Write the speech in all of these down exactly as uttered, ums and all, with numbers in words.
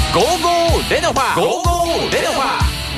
ゴーゴーレノファゴーゴーレノファゴーゴーレノフ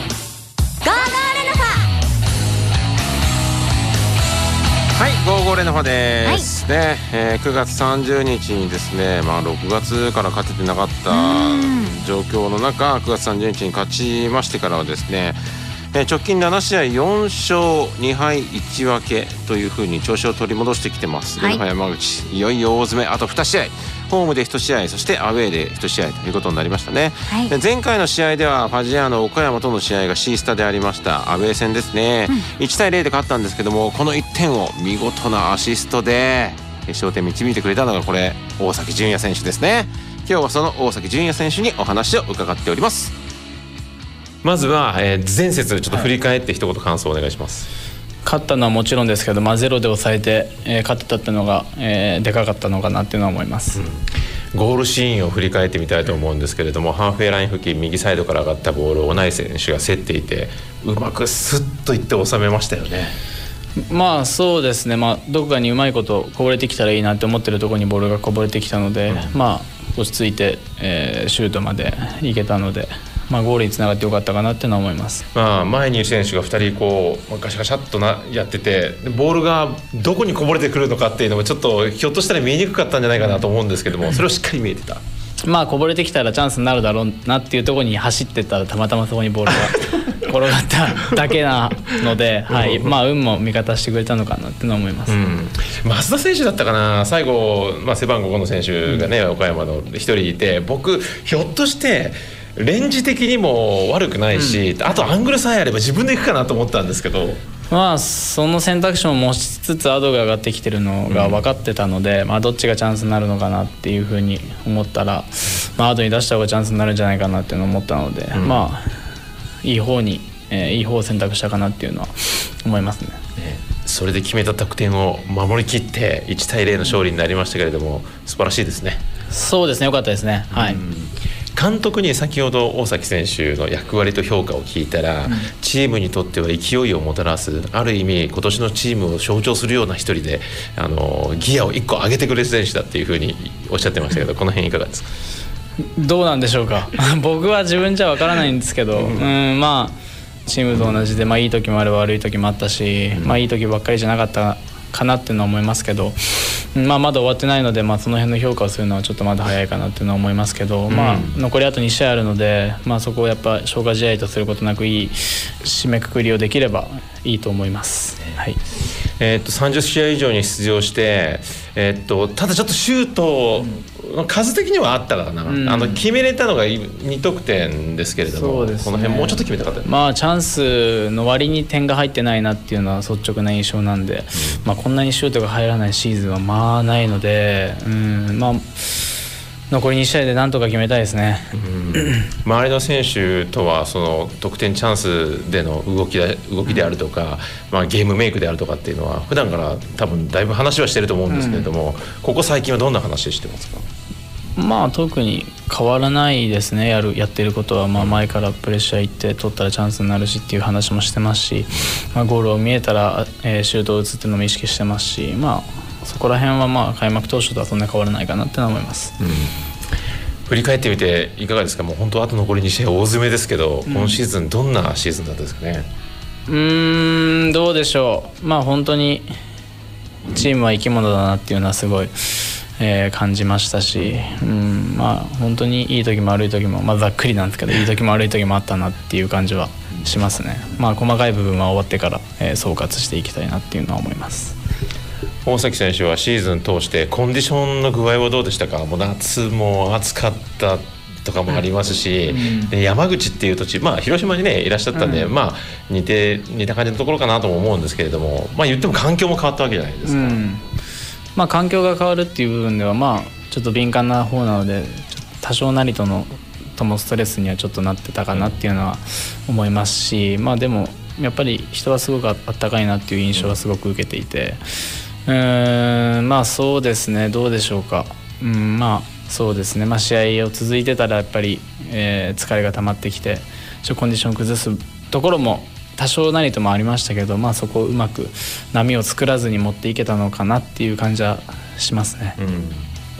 はい、ゴーゴーレノファです、はいねえー、くがつさんじゅうにちにですね、まあ、ろくがつから勝ててなかった状況の中、くがつさんじゅうにちに勝ちましてからはですね、えー、直近ななしあいよんしょうにはいいちわけという風に調子を取り戻してきてます、はい、レノファ山口、いよいよ大詰め、あとにしあい、ホームでいち試合、そしてアウェーでいち試合ということになりましたね、はい、で前回の試合ではファジアーノ岡山との試合が C スタでありましたアウェー戦ですね、うん、いちたいゼロで勝ったんですけども、このいってんを見事なアシストで決勝点導いてくれたのがこれ大崎純也選手ですね。今日はその大崎純也選手にお話を伺っております。まずは、えー、前節ちょっと振り返って一言感想をお願いします。 勝ったのはもちろんですけど、まあ、ゼロで抑えて、えー、勝ってたっていうのが、えー、でかかったのかなっていうのは思います、うん、 ゴールシーンを振り返ってみたいと思うんですけれども、ハーフウェイライン付近右サイドから上がったボールを小内選手が競っていて、うまくスッといって収めましたよね。 まあそうですね、まあ、どこかにうまいことこぼれてきたらいいなって思ってるところにボールがこぼれてきたので、うん、まあ落ち着いて、えー、シュートまでいけたので、まあ、ゴールにつながってよかったかなっていうのは思います、 まあ、前にいる選手がふたりこうガシャガシャっとなやってて、ボールがどこにこぼれてくるのかっていうのもちょっとひょっとしたら見えにくかったんじゃないかなと思うんですけども、それをしっかり見えてた。 まあこぼれてきたらチャンスになるだろうなっていうところに走ってったら、たまたまそこにボールが転がっただけなので、はい、まあ運も味方してくれたのかなってのは思います、うん、 増田選手だったかな、最後、まあ、背番号ごの選手がね、うん、岡山の一人いて、僕ひょっとしてレンジ的にも悪くないし、うん、あとアングルさえあれば自分で行くかなと思ったんですけど、 まあその選択肢も持ちつつアドが上がってきてるのが分かってたので、うん、まあどっちがチャンスになるのかなっていうふうに思ったら、まあ、アドに出した方がチャンスになるんじゃないかなっていうのを思ったので、うん、まあいい方に、えー、いい方を選択したかなっていうのは思いますね。 それで決めた得点を守りきっていちたいゼロの勝利になりましたけれども、素晴らしいですね。 そうですね、良かったですね、はい、うん、 監督に先ほど大崎選手の役割と評価を聞いたら、うん、チームにとっては勢いをもたらす、ある意味今年のチームを象徴するような一人で、あのギアをいっこ上げてくれる選手だっていうふうにおっしゃってましたけど、この辺いかがですか？ どうなんでしょうか僕は自分じゃわからないんですけど、うん、うんまあチームと同じで、まあ、いい時もあれば悪い時もあったし、うんまあ、いい時ばっかりじゃなかったかなっていうのは思いますけど、まあ、まだ終わってないので、まあ、その辺の評価をするのはちょっとまだ早いかなっていうのは思いますけど、うんまあ、残りあとにしあいあるので、まあ、そこをやっぱ消化試合とすることなくいい締めくくりをできればいいと思います、はいえー、っとさんじゅっしあい以上に出場して、えー、っとただちょっとシュート、うん、数的にはあったかな、うん、あの決めれたのがにとくてんですけれども、そうですね、この辺もうちょっと決めたかった、 まあ、チャンスの割に点が入ってないなっていうのは率直な印象なんで、うんまあ、こんなにシュートが入らないシーズンはまあないので、うんまあ、残りにしあいでなんとか決めたいですね、うん、 周りの選手とはその得点チャンスでの動きで、動きであるとか、まあ、ゲームメイクであるとかっていうのは普段から多分だいぶ話はしてると思うんですけれども、うん、ここ最近はどんな話してますか？ まあ特に変わらないですね。やるやってることは、まあ前からプレッシャーいって取ったらチャンスになるしっていう話もしてますし、まあ、ゴールを見えたら、えー、シュートを打つっていうのも意識してますし、まあそこら辺はまあ開幕当初とはそんな変わらないかなって思います、うん、 振り返ってみていかがですか？もう本当あと残りに試合大詰めですけど、うん、今シーズンどんなシーズンだったですかね？ うーんどうでしょう。まあ本当にチームは生き物だなっていうのはすごいえー、感じましたし、うんまあ、本当にいい時も悪い時も、まあ、ざっくりなんですけどいい時も悪い時もあったなっていう感じはしますね。まあ、細かい部分は終わってから、えー、総括していきたいなっていうのは思います。 大崎選手はシーズン通してコンディションの具合はどうでしたか？もう夏も暑かったとかもありますし、うん、で山口っていう土地、まあ、広島に、ね、いらっしゃったんで、うんまあ、似て似た感じのところかなとも思うんですけれども、まあ、言っても環境も変わったわけじゃないですか、うんまあ、環境が変わるっていう部分では、まあ、ちょっと敏感な方なので多少なりとのともストレスにはちょっとなってたかなっていうのは思いますし、まあ、でもやっぱり人はすごくあったかいなっていう印象はすごく受けていて、うーんまあそうですねどうでしょうか、うんまあそうですね、まあ、試合を続いてたらやっぱり、えー、疲れが溜まってきてちょっとコンディションを崩すところも多少なりともありましたけど、まあ、そこをうまく波を作らずに持っていけたのかなっていう感じはしますね、 うん、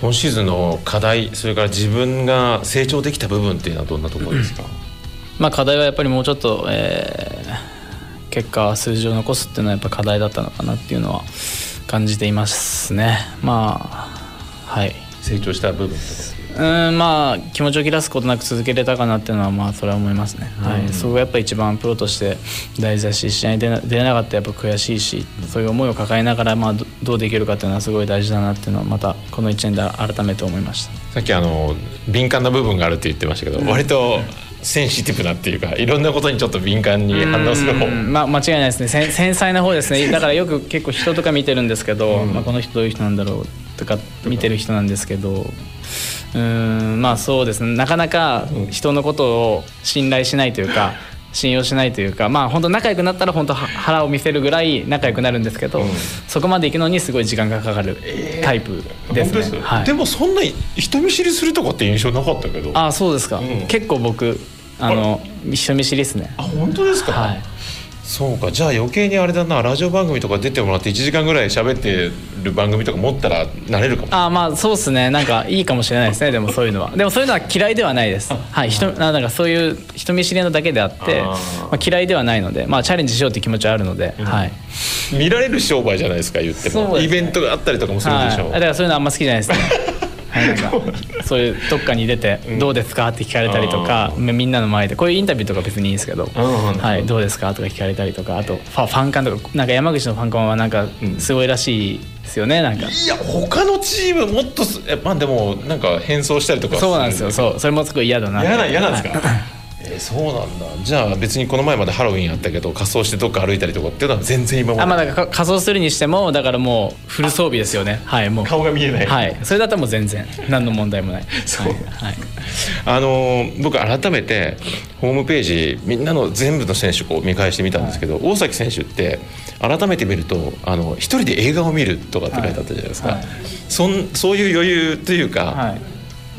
今シーズンの課題、それから自分が成長できた部分っていうのはどんなところですか？ まあ、課題はやっぱりもうちょっと、えー、結果数字を残すっていうのはやっぱ課題だったのかなっていうのは感じていますね。まあはい、 成長した部分とかうん、まあ気持ちを切らすことなく続けれたかなっていうのはまあそれは思いますね、はい、そこがやっぱり一番プロとして大事だし、試合に出な、出れなかったらやっぱ悔しいし、そういう思いを抱えながらまあ ど, どうできるかっていうのはすごい大事だなっていうのはまたこのいちねんで改めて思いました。 さっきあの敏感な部分があるって言ってましたけど、うん、割とセンシティブなっていうかいろんなことにちょっと敏感に反応する方、 まあ、間違いないですね。繊細な方ですね。だからよく結構人とか見てるんですけど、うんまあ、この人どういう人なんだろうとか見てる人なんですけど、うーんまあそうですね、なかなか人のことを信頼しないというか信用しないというか、まあ本当仲良くなったら本当腹を見せるぐらい仲良くなるんですけど、うん、そこまで行くのにすごい時間がかかるタイプですね、えー、本当です、はい、 でもそんな人見知りするとかって印象なかったけど。 あそうですか、うん、結構僕あの人見知りですね。 あ本当ですか、はい、そうか、じゃあ余計にあれだな、ラジオ番組とか出てもらっていちじかんぐらい喋ってる番組とか持ったら慣れるかも。 あまあそうですね、なんかいいかもしれないですね。でもそういうのはでもそういうのは嫌いではないです。はい、人なんかそういう人見知りのだけであってあ、まあ、嫌いではないので、まあ、チャレンジしようっていう気持ちはあるので、うんはい、 見られる商売じゃないですか言っても、ね、イベントがあったりとかもするでしょ、はい、 だからそういうのあんま好きじゃないですねはい、なんかそういうどっかに出てどうですかって聞かれたりとか、うん、みんなの前でこういうインタビューとか別にいいんですけど、はい、どうですかとか聞かれたりとか、あとファ、ファンカンとかなんか山口のファンカンはなんかすごいらしいですよね。なんかいや他のチームもっとまあでもなんか変装したりとかそうなんですよ。そうそれもすごい嫌だな。 嫌な嫌なんですかえー、そうなんだ。じゃあ別にこの前までハロウィンやったけど仮装してどっか歩いたりとかっていうのは全然今まで。 あ、まあ、だから仮装するにしてもだからもうフル装備ですよね。はい、もう顔が見えない。 はい、それだったらもう全然何の問題もないそう、はいはい、あのー、僕改めてホームページみんなの全部の選手を見返してみたんですけど、はい、大崎選手って改めて見るとあの一人で映画を見るとかって書いてあったじゃないですか、はいはい、そ, んそういう余裕というか、はい、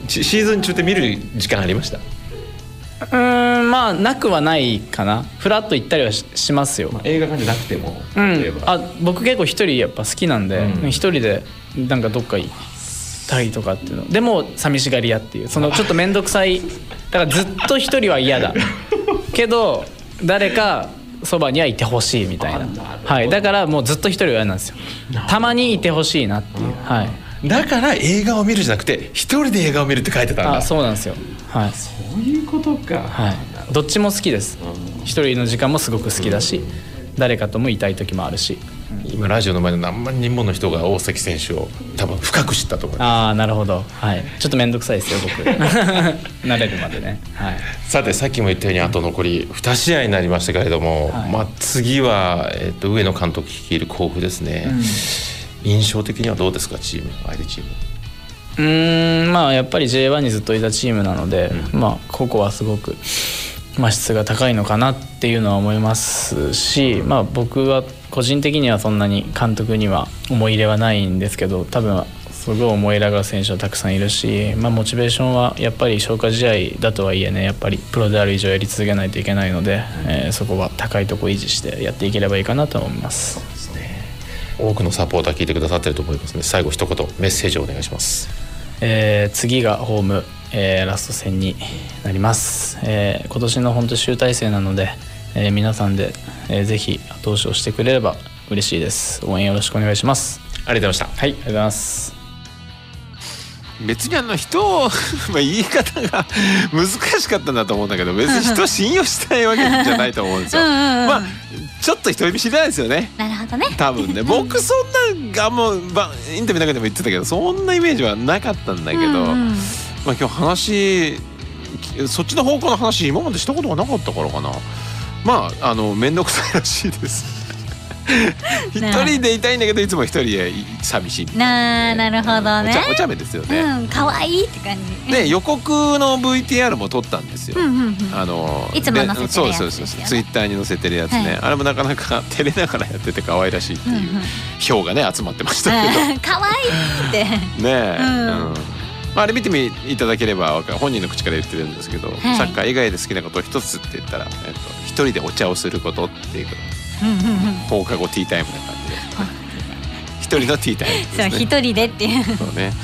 シーズン中って見る時間ありました？ うーんまあなくはないかな。フラッと行ったりは し, しますよ、 まあ、映画館じゃなくても、 うん、あ僕結構一人やっぱ好きなんで、うん、一人でなんかどっか行ったりとかっていうのでも寂しがり屋っていうそのちょっと面倒くさいだからずっと一人は嫌だけど誰かそばにはいてほしいみたいな、はい、だからもうずっと一人は嫌なんですよ。たまにいてほしいなっていう、はい、 だから映画を見るじゃなくて一人で映画を見るって書いてたんだ。 あそうなんですよ、はい、 そういうことか、 はい、どっちも好きです。一人の時間もすごく好きだし、うん、誰かともいたい時もあるし、 うん、今ラジオの前の何万人もの人が大崎選手を多分深く知ったと思います。 ああなるほど、はい、ちょっと面倒くさいですよ僕慣れるまでね、はい、 さてさっきも言ったようにあと残りに試合になりましたけれども、はいまあ、次は、えー、と上野監督率いる甲府ですね、うん、印象的にはどうですかチーム相手チーム。 うーんまあやっぱり ジェイワン にずっといたチームなので、うん、まあ個々はすごく、まあ、質が高いのかなっていうのは思いますし、まあ僕は個人的にはそんなに監督には思い入れはないんですけど、多分すごい思い入れがある選手はたくさんいるし、まあ、モチベーションはやっぱり消化試合だとはいえねやっぱりプロである以上やり続けないといけないので、えー、そこは高いところ維持してやっていければいいかなと思います。 そうですね、多くのサポーター聞いてくださってると思いますので最後一言メッセージをお願いします。 えー、次がホーム、えー、ラスト戦になります、えー、今年の本当集大成なので、えー、皆さんで、えー、ぜひ後押しをしてくれれば嬉しいです。応援よろしくお願いします。 ありがとうございました。 はい、ありがとうございます。 別にあの人をまあ言い方が難しかったんだと思うんだけど別に人を信用したいわけじゃないと思うんですよ。まあちょっと人見知りなんですよね。 なるほどね。 多分ね僕そんながもうインタビューの中でも言ってたけどそんなイメージはなかったんだけど、うんうん、まあ今日話そっちの方向の話今までしたことがなかったからかな。まああの面倒くさいらしいです一人でいたいんだけどいつも一人で寂しいな。なるほどね。 お茶、お茶目ですよね。 うん、可愛いって感じで予告の ブイティーアール も撮ったんですよ、うんうんうん、あのいつも載せてるやつですよね。 そうそうそうツイッターに載せてるやつね、はい、あれもなかなか照れながらやってて可愛らしいっていう票がね集まってましたけど可愛いってねえ、うんうんまあ、あれ見てみいただければ本人の口から言ってるんですけど、はい、サッカー以外で好きなことを一つって言ったら、えっと、一人でお茶をすることっていうこと放課後ティータイムな感じで一人のティータイムですね。 そう一人でっていうそうね。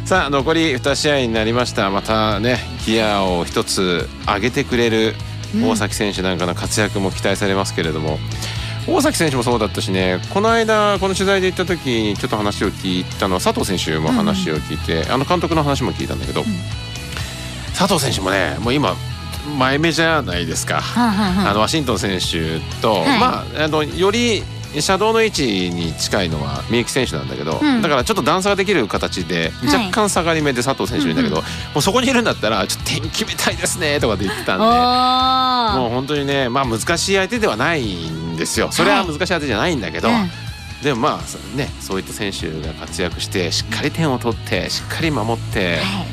さあ残りに試合になりました。またねギアを一つ上げてくれる大崎選手なんかの活躍も期待されますけれども、うん、大崎選手もそうだったしね、この間この取材で行った時にちょっと話を聞いたのは佐藤選手も話を聞いて、うん、あの監督の話も聞いたんだけど、うん、佐藤選手もねもう今前目じゃないですか、はんはんはん、あのワシントン選手と、はい、まあ、あのよりシャドウの位置に近いのはみゆき選手なんだけど、うん、だからちょっと段差ができる形で若干下がり目で佐藤選手いるんだけど、はい、もうそこにいるんだったらちょっと点決めたいですねとかって言ってたんで、もう本当にね、まあ、難しい相手ではないんですよ。それは難しい相手じゃないんだけど、はい、うん、でもまあねそういった選手が活躍してしっかり点を取ってしっかり守って、はい、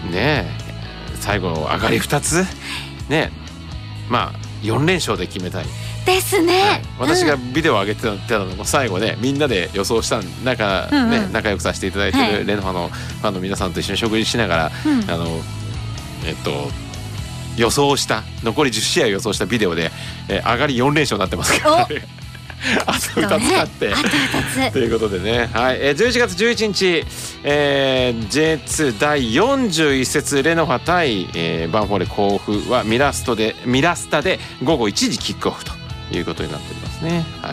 ね最後上がりふたつね、まあよん連勝で決めたいですね、はい、 私がビデオを上げてたのも最後ねみんなで予想した中、うんうんね、仲良くさせていただいてるレノファのファンの皆さんと一緒に食事しながら、うん、あのえっと予想した残りじゅっ試合予想したビデオで、えー、上がりよん連勝になってますからねあとふたつ勝ってということでね、はい、えー、じゅういちがつじゅういちにち、えー、ジェイツー だいよんじゅういっ節レノファ対、えー、バンフォーレ甲府はミラストでミラスタでごごいちじキックオフということになっておりますね、はい、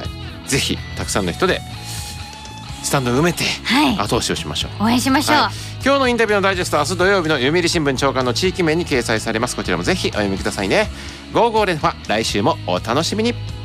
ぜひたくさんの人でスタンドを埋めて後押しをしましょう、 はい、応援しましょう、はい、 今日のインタビューのダイジェスト明日土曜日の読売新聞朝刊の地域面に掲載されます。こちらもぜひお読みくださいね。ゴーゴーレノファ来週もお楽しみに。